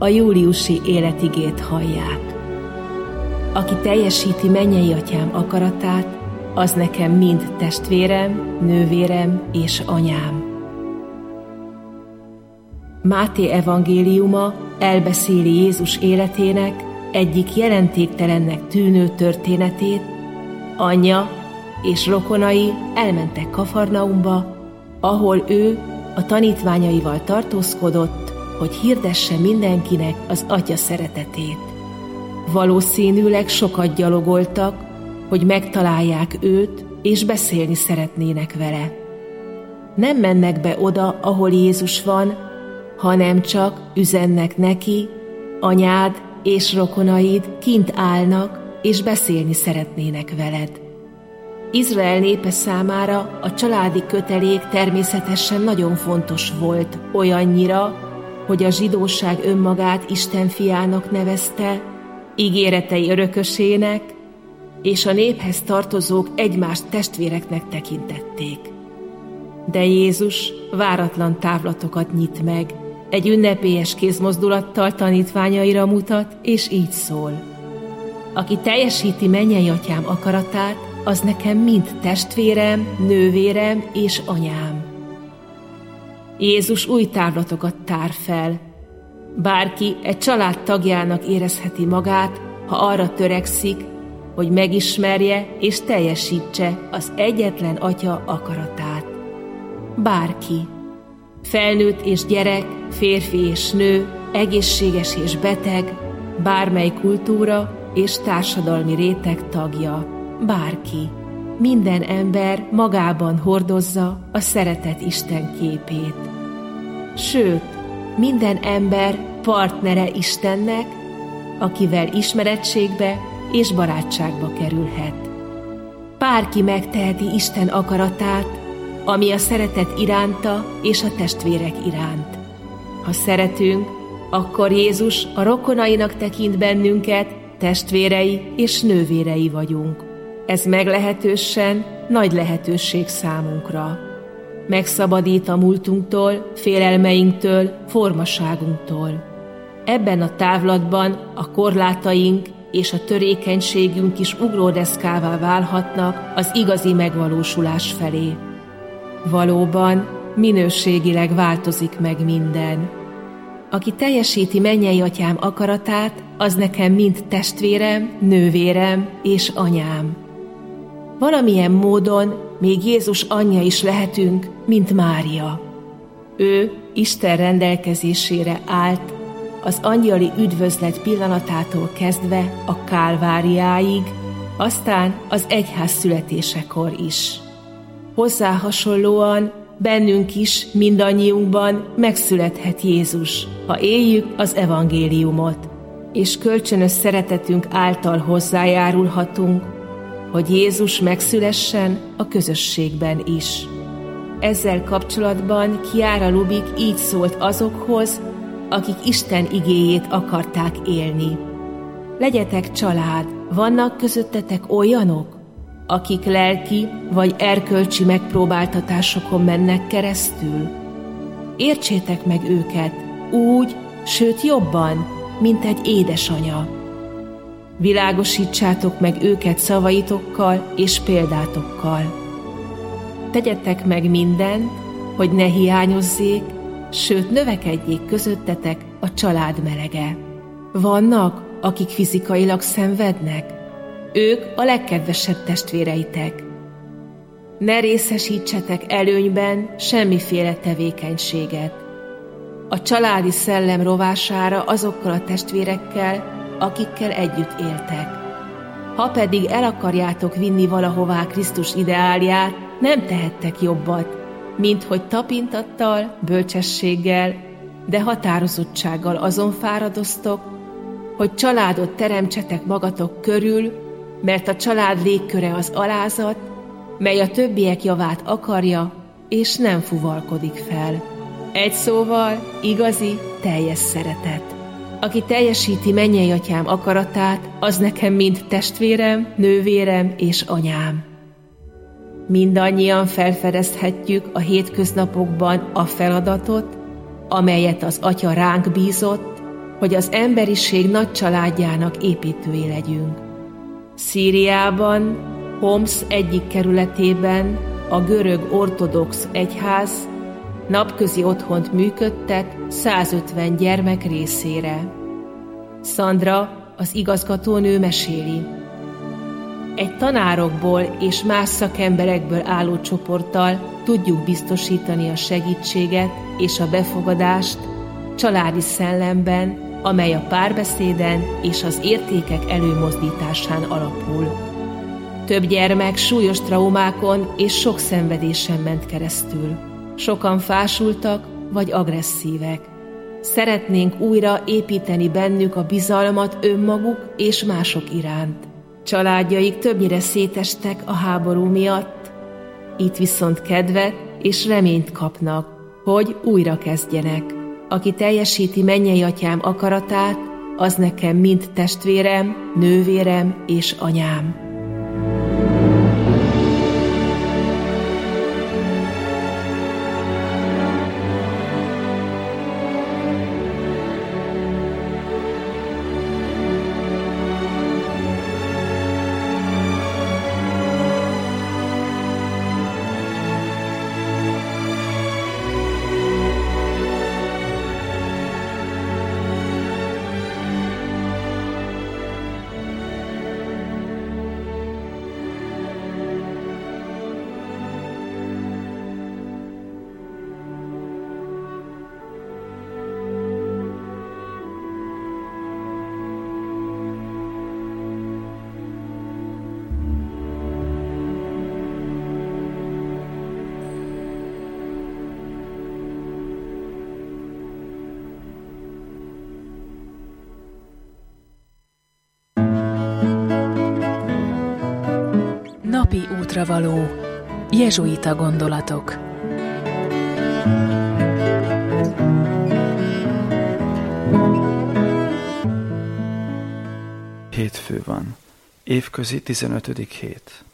a júliusi életigét hallják. Aki teljesíti mennyei atyám akaratát, az nekem mind testvérem, nővérem és anyám. Máté evangéliuma elbeszéli Jézus életének egyik jelentéktelennek tűnő történetét. Anyja és rokonai elmentek Kafarnaumba, ahol ő a tanítványaival tartózkodott, hogy hirdesse mindenkinek az Atya szeretetét. Valószínűleg sokat gyalogoltak, hogy megtalálják őt, és beszélni szeretnének vele. Nem mennek be oda, ahol Jézus van, hanem csak üzennek neki: anyád és rokonaid kint állnak, és beszélni szeretnének veled. Izrael népe számára a családi kötelék természetesen nagyon fontos volt, olyannyira, hogy a zsidóság önmagát Isten fiának nevezte, ígéretei örökösének, és a néphez tartozók egymást testvéreknek tekintették. De Jézus váratlan távlatokat nyit meg, egy ünnepélyes kézmozdulattal tanítványaira mutat, és így szól: aki teljesíti mennyei atyám akaratát, az nekem mind testvérem, nővérem és anyám. Jézus új távlatokat tár fel. Bárki egy család tagjának érezheti magát, ha arra törekszik, hogy megismerje és teljesítse az egyetlen Atya akaratát. Bárki. Felnőtt és gyerek, férfi és nő, egészséges és beteg, bármely kultúra és társadalmi réteg tagja. Bárki. Minden ember magában hordozza a szeretett Isten képét. Sőt, minden ember partnere Istennek, akivel ismerettségbe és barátságba kerülhet. Bárki megteheti Isten akaratát, ami a szeretet iránta és a testvérek iránt. Ha szeretünk, akkor Jézus a rokonainak tekint bennünket, testvérei és nővérei vagyunk. Ez meglehetősen nagy lehetőség számunkra. Megszabadít a múltunktól, félelmeinktől, formaságunktól. Ebben a távlatban a korlátaink és a törékenységünk is ugródeszkává válhatnak az igazi megvalósulás felé. Valóban minőségileg változik meg minden. Aki teljesíti mennyei atyám akaratát, az nekem mind testvérem, nővérem és anyám. Valamilyen módon még Jézus anyja is lehetünk, mint Mária. Ő Isten rendelkezésére állt, az angyali üdvözlet pillanatától kezdve a Kálváriáig, aztán az egyház születésekor is. Hozzá hasonlóan bennünk is, mindannyiunkban megszülethet Jézus, ha éljük az evangéliumot, és kölcsönös szeretetünk által hozzájárulhatunk, hogy Jézus megszülessen a közösségben is. Ezzel kapcsolatban Chiara Lubich így szólt azokhoz, akik Isten igéjét akarták élni. Legyetek család, vannak közöttetek olyanok, akik lelki vagy erkölcsi megpróbáltatásokon mennek keresztül? Értsétek meg őket úgy, sőt jobban, mint egy édesanya. Világosítsátok meg őket szavaitokkal és példátokkal. Tegyetek meg mindent, hogy ne hiányozzék, sőt növekedjék közöttetek a család melege. Vannak, akik fizikailag szenvednek, ők a legkedvesebb testvéreitek. Ne részesítsetek előnyben semmiféle tevékenységet. A családi szellem rovására azokkal a testvérekkel, akikkel együtt éltek. Ha pedig el akarjátok vinni valahová Krisztus ideálját, nem tehettek jobbat, mint hogy tapintattal, bölcsességgel, de határozottsággal azon fáradoztok, hogy családot teremtsetek magatok körül, mert a család légköre az alázat, mely a többiek javát akarja, és nem fuvalkodik fel. Egy szóval igazi, teljes szeretet. Aki teljesíti mennyei atyám akaratát, az nekem mind testvérem, nővérem és anyám. Mindannyian felfedezhetjük a hétköznapokban a feladatot, amelyet az Atya ránk bízott, hogy az emberiség nagy családjának építői legyünk. Szíriában, Homs egyik kerületében a görög ortodox egyház napközi otthont működtet 150 gyermek részére. Szandra, az igazgatónő meséli. Egy tanárokból és más szakemberekből álló csoporttal tudjuk biztosítani a segítséget és a befogadást családi szellemben, amely a párbeszéden és az értékek előmozdításán alapul. Több gyermek súlyos traumákon és sok szenvedésen ment keresztül. Sokan fásultak vagy agresszívek. Szeretnénk újra építeni bennük a bizalmat önmaguk és mások iránt. Családjaik többnyire szétestek a háború miatt, itt viszont kedvet és reményt kapnak, hogy újra kezdjenek. Aki teljesíti mennyei atyám akaratát, az nekem mind testvérem, nővérem és anyám. Napi útravaló. Jezsuita gondolatok. Hétfő van. Évközi 15. hét.